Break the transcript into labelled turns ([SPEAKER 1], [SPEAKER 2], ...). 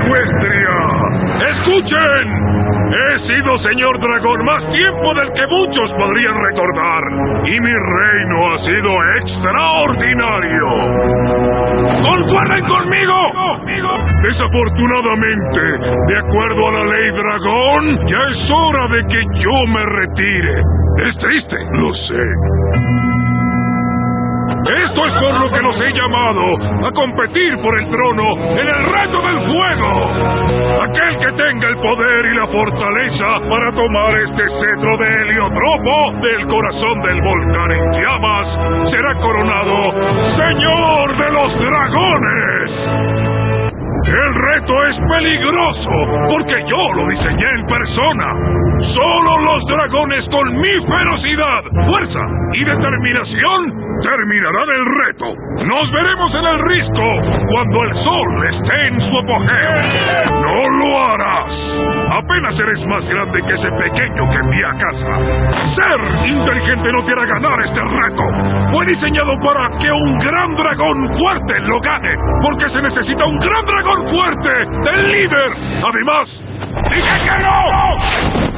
[SPEAKER 1] Equestria. ¡Escuchen! He sido señor dragón más tiempo del que muchos podrían recordar, y mi reino ha sido extraordinario. ¡Concuerden conmigo! Desafortunadamente, de acuerdo a la ley dragón, ya es hora de que yo me retire. Es triste, lo sé. Esto es por lo que los he llamado a competir por el trono en el reto del fuego. Aquel que tenga el poder y la fortaleza para tomar este cetro de heliotropo del corazón del volcán en llamas será coronado Señor de los Dragones. El reto es peligroso porque yo lo diseñé en persona. Solo los dragones con mi ferocidad, fuerza y determinación terminarán el reto. Nos veremos en el risco cuando el sol esté en su apogeo. ¡No lo harás! Apenas eres más grande que ese pequeño que envié a casa. Ser inteligente no te hará ganar este reto. Fue diseñado para que un gran dragón fuerte lo gane, porque se necesita un gran dragón fuerte del líder. Además, ¡dije que no!